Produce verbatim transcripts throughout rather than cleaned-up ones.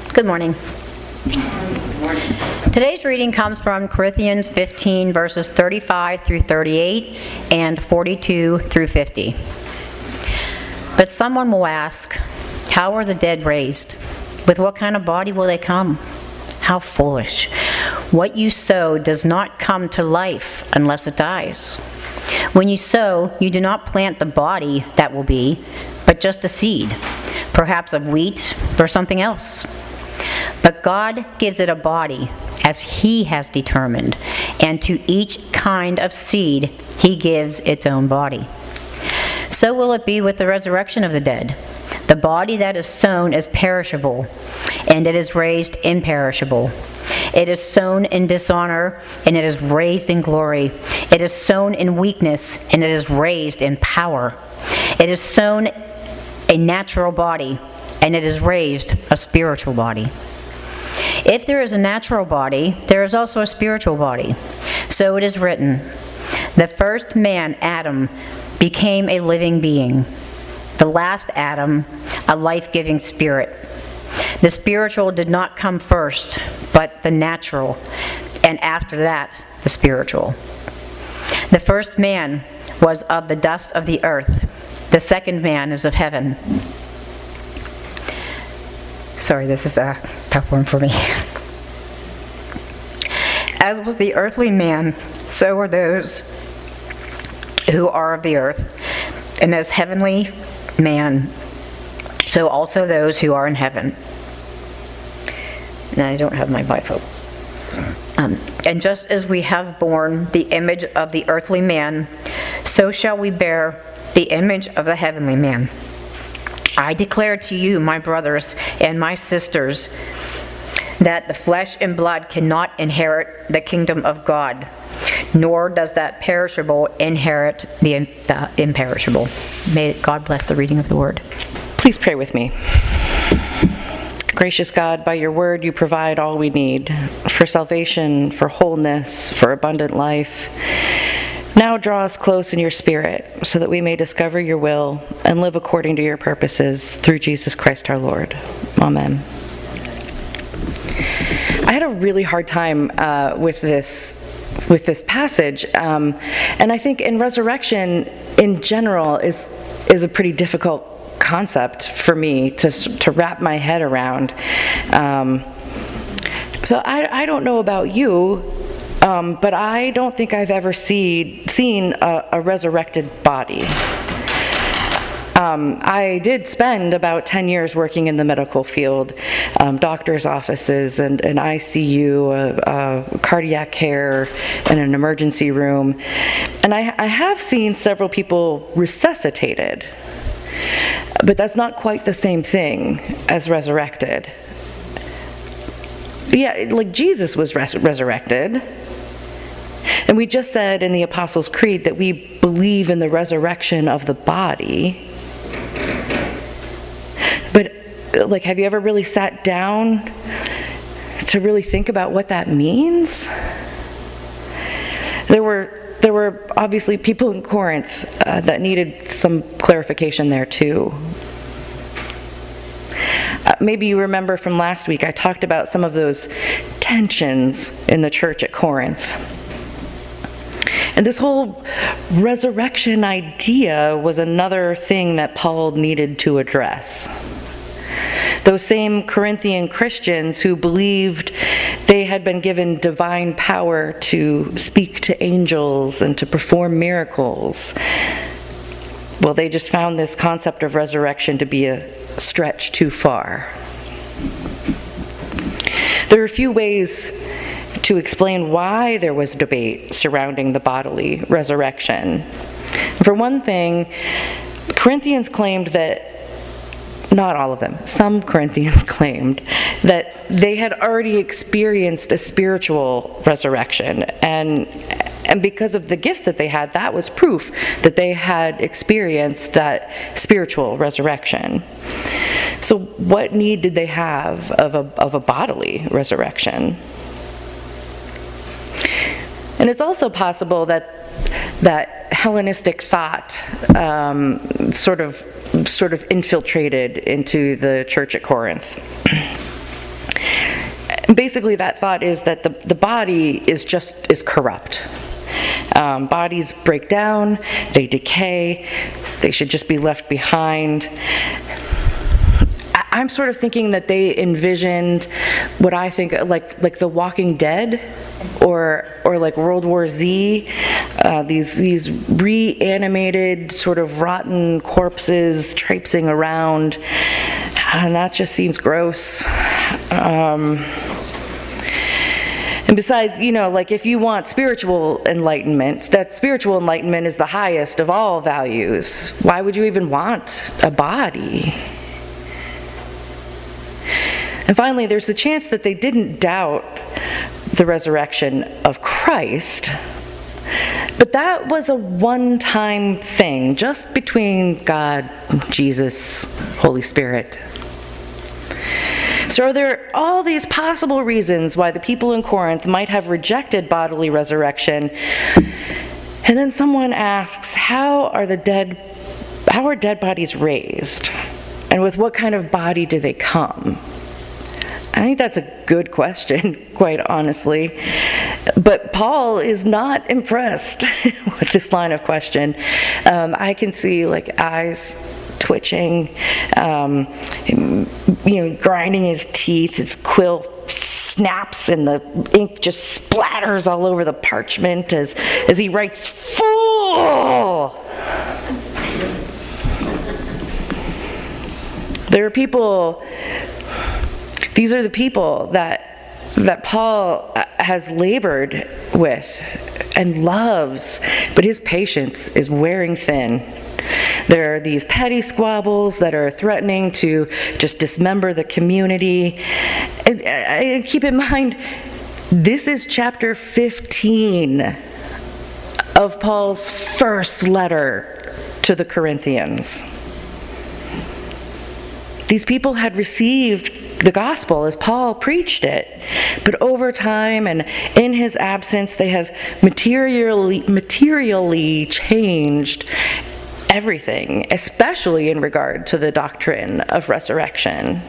Good morning. Today's reading comes from Corinthians fifteen, verses thirty-five through thirty-eight and forty-two through fifty. But someone will ask, how are the dead raised? With what kind of body will they come? How foolish. What you sow does not come to life unless it dies. When you sow, you do not plant the body that will be, but just a seed, perhaps of wheat or something else. But God gives it a body as He has determined, and to each kind of seed He gives its own body. So will it be with the resurrection of the dead. The body that is sown is perishable, and it is raised imperishable. It is sown in dishonor, and it is raised in glory. It is sown in weakness, and it is raised in power. It is sown a natural body, and it is raised a spiritual body. If there is a natural body, there is also a spiritual body. So it is written, the first man, Adam, became a living being. The last Adam, a life-giving spirit. The spiritual did not come first, but the natural, and after that, the spiritual. The first man was of the dust of the earth. The second man is of heaven. Sorry, this is a tough one for me. As was the earthly man, so are those who are of the earth. And as heavenly man, so also those who are in heaven. And I don't have my Bible. Um, and just as we have borne the image of the earthly man, so shall we bear the image of the heavenly man. I declare to you, my brothers and my sisters, that the flesh and blood cannot inherit the kingdom of God, nor does that perishable inherit the, the imperishable. May God bless the reading of the word. Please pray with me. Gracious God, by your word you provide all we need for salvation, for wholeness, for abundant life. Now draw us close in your spirit so that we may discover your will and live according to your purposes through Jesus Christ our Lord. Amen. I had a really hard time uh, with this with this passage, um, and I think in resurrection in general is is a pretty difficult concept for me to to wrap my head around. Um, so I, I don't know about you, um, but I don't think I've ever see, seen a, a resurrected body. Um, I did spend about ten years working in the medical field, um, doctor's offices and an I C U, uh, uh, cardiac care, and an emergency room. And I, I have seen several people resuscitated, but that's not quite the same thing as resurrected. Yeah, like Jesus was res- resurrected. And we just said in the Apostles' Creed that we believe in the resurrection of the body. But, like, have you ever really sat down to really think about what that means? There were there were obviously people in Corinth uh, that needed some clarification there too. Uh, maybe you remember from last week I talked about some of those tensions in the church at Corinth. And this whole resurrection idea was another thing that Paul needed to address. Those same Corinthian Christians who believed they had been given divine power to speak to angels and to perform miracles, well, they just found this concept of resurrection to be a stretch too far. There are a few ways to explain why there was debate surrounding the bodily resurrection. For one thing, Corinthians claimed that, not all of them, some Corinthians claimed that they had already experienced a spiritual resurrection, and and because of the gifts that they had, that was proof that they had experienced that spiritual resurrection. So what need did they have of a of a bodily resurrection? And it's also possible that that Hellenistic thought um, sort of sort of infiltrated into the church at Corinth. Basically, that thought is that the, the body is just is corrupt. Um, bodies break down, they decay, they should just be left behind. I, I'm sort of thinking that they envisioned what I think like like The Walking Dead, or or like World War Z, uh, these these reanimated sort of rotten corpses traipsing around, and that just seems gross. Um, And besides, you know, like if you want spiritual enlightenment, that spiritual enlightenment is the highest of all values. Why would you even want a body? And finally, there's the chance that they didn't doubt the resurrection of Christ, but that was a one-time thing, just between God, Jesus, Holy Spirit. So are there all these possible reasons why the people in Corinth might have rejected bodily resurrection? And then someone asks, how are the dead, how are dead bodies raised? And with what kind of body do they come? I think that's a good question, quite honestly. But Paul is not impressed with this line of question. Um, I can see like eyes twitching, um, you know, grinding his teeth, his quill snaps and the ink just splatters all over the parchment as, as he writes, "Fool!" There are people, these are the people that, that Paul has labored with and loves, but his patience is wearing thin. There are these petty squabbles that are threatening to just dismember the community. And, and keep in mind, this is chapter fifteen of Paul's first letter to the Corinthians. These people had received the gospel as Paul preached it, but over time and in his absence, they have materially, materially changed everything, especially in regard to the doctrine of resurrection.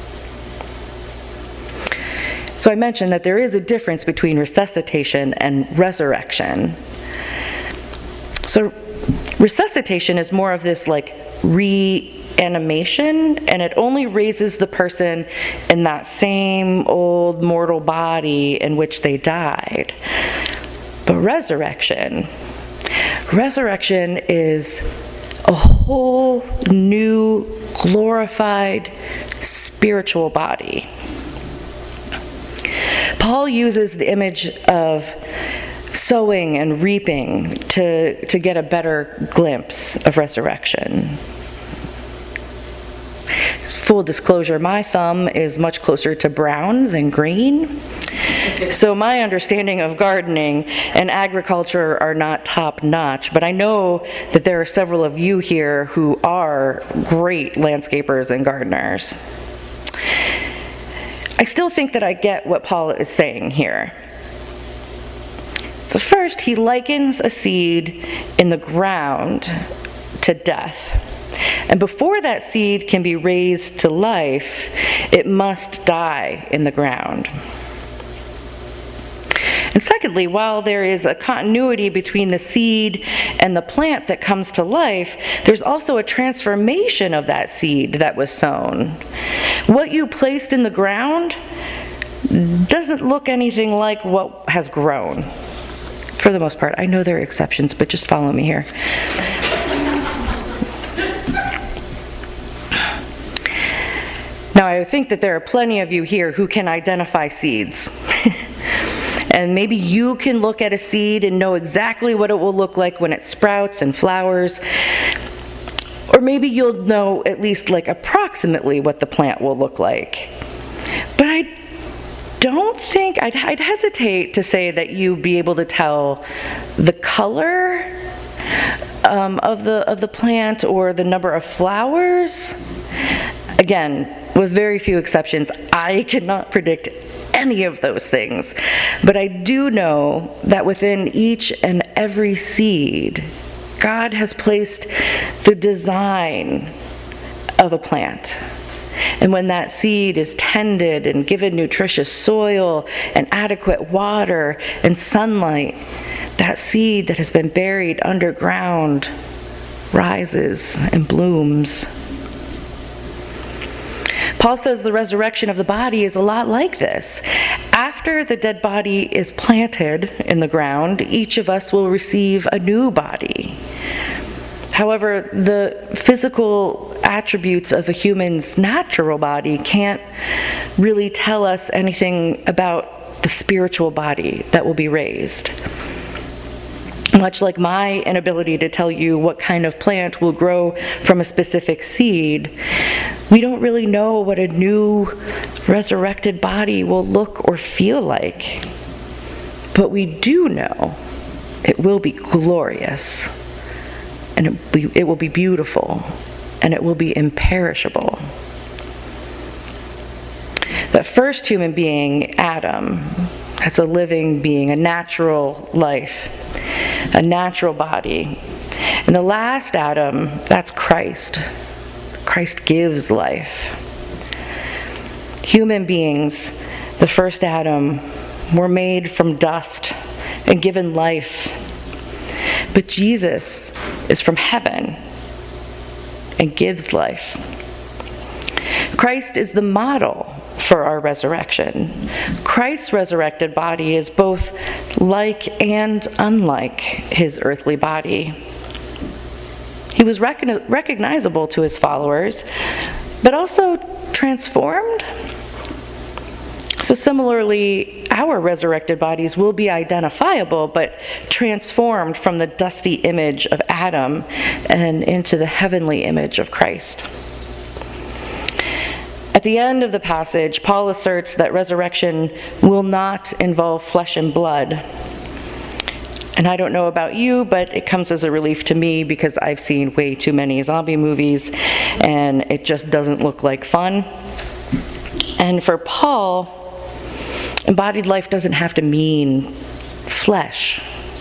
So I mentioned that there is a difference between resuscitation and resurrection. So resuscitation is more of this like reanimation, and it only raises the person in that same old mortal body in which they died. But resurrection, resurrection is a whole new, glorified, spiritual body. Paul uses the image of sowing and reaping to, to get a better glimpse of resurrection. Full disclosure, my thumb is much closer to brown than green. So my understanding of gardening and agriculture are not top-notch, but I know that there are several of you here who are great landscapers and gardeners. I still think that I get what Paul is saying here. So first, he likens a seed in the ground to death. And before that seed can be raised to life, it must die in the ground. And secondly, while there is a continuity between the seed and the plant that comes to life, there's also a transformation of that seed that was sown. What you placed in the ground doesn't look anything like what has grown, for the most part. I know there are exceptions, but just follow me here. Now, I think that there are plenty of you here who can identify seeds. And maybe you can look at a seed and know exactly what it will look like when it sprouts and flowers. Or maybe you'll know at least like approximately what the plant will look like. But I don't think, I'd, I'd hesitate to say that you'd be able to tell the color um, of the of the plant or the number of flowers. Again, with very few exceptions, I cannot predict any of those things. But I do know that within each and every seed, God has placed the design of a plant. And when that seed is tended and given nutritious soil and adequate water and sunlight, that seed that has been buried underground rises and blooms. Paul says the resurrection of the body is a lot like this. After the dead body is planted in the ground, each of us will receive a new body. However, the physical attributes of a human's natural body can't really tell us anything about the spiritual body that will be raised. Much like my inability to tell you what kind of plant will grow from a specific seed, we don't really know what a new resurrected body will look or feel like. But we do know it will be glorious, and it, be, it will be beautiful, and it will be imperishable. The first human being, Adam, that's a living being, a natural life, a natural body. And the last Adam, that's Christ. Christ gives life. Human beings, the first Adam, were made from dust and given life. But Jesus is from heaven and gives life. Christ is the model for our resurrection. Christ's resurrected body is both like and unlike his earthly body. He was recogn- recognizable to his followers, but also transformed. So similarly, our resurrected bodies will be identifiable, but transformed from the dusty image of Adam and into the heavenly image of Christ. At the end of the passage, Paul asserts that resurrection will not involve flesh and blood. And I don't know about you, but it comes as a relief to me because I've seen way too many zombie movies, and it just doesn't look like fun. And for Paul, embodied life doesn't have to mean flesh.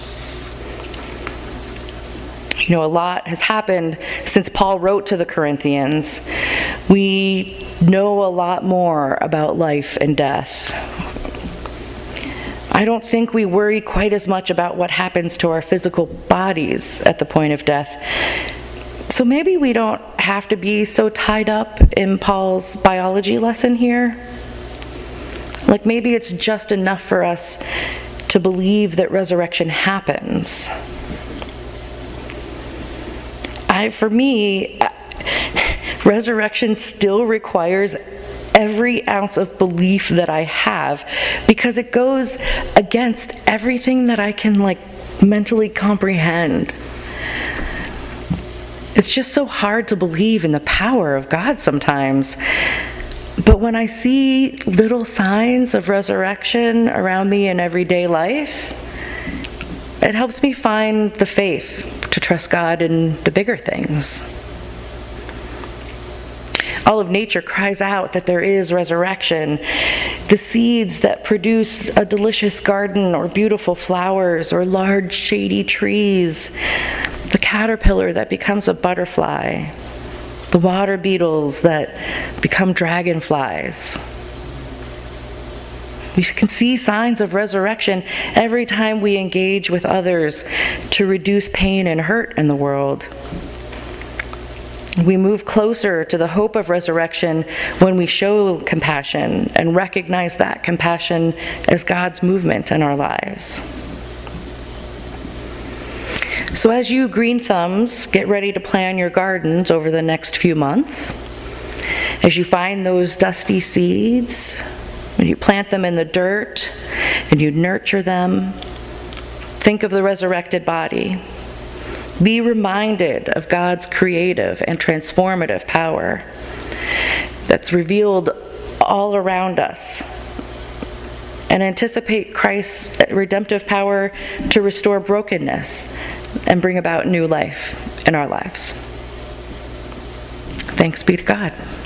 You know, a lot has happened since Paul wrote to the Corinthians. We know a lot more about life and death. I don't think we worry quite as much about what happens to our physical bodies at the point of death. So maybe we don't have to be so tied up in Paul's biology lesson here. Like maybe it's just enough for us to believe that resurrection happens. I, for me, resurrection still requires every ounce of belief that I have because it goes against everything that I can like mentally comprehend. It's just so hard to believe in the power of God sometimes. But when I see little signs of resurrection around me in everyday life, it helps me find the faith to trust God in the bigger things. All of nature cries out that there is resurrection. The seeds that produce a delicious garden or beautiful flowers or large shady trees, the caterpillar that becomes a butterfly, the water beetles that become dragonflies. We can see signs of resurrection every time we engage with others to reduce pain and hurt in the world. We move closer to the hope of resurrection when we show compassion and recognize that compassion as God's movement in our lives. So as you green thumbs get ready to plan your gardens over the next few months, as you find those dusty seeds, and you plant them in the dirt, and you nurture them, think of the resurrected body. Be reminded of God's creative and transformative power that's revealed all around us. And anticipate Christ's redemptive power to restore brokenness and bring about new life in our lives. Thanks be to God.